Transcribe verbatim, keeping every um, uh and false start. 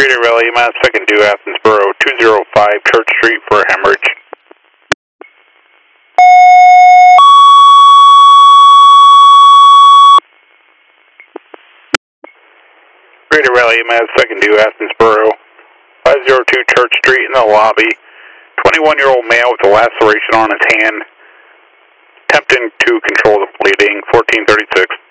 Greater Rally, Mass second due Athensboro, two oh five Church Street for a hemorrhage. Greater Rally, Mass second due Athensboro, five oh two Church Street in the lobby. twenty-one-year-old male with a laceration on his hand, attempting to control the bleeding, fourteen thirty-six.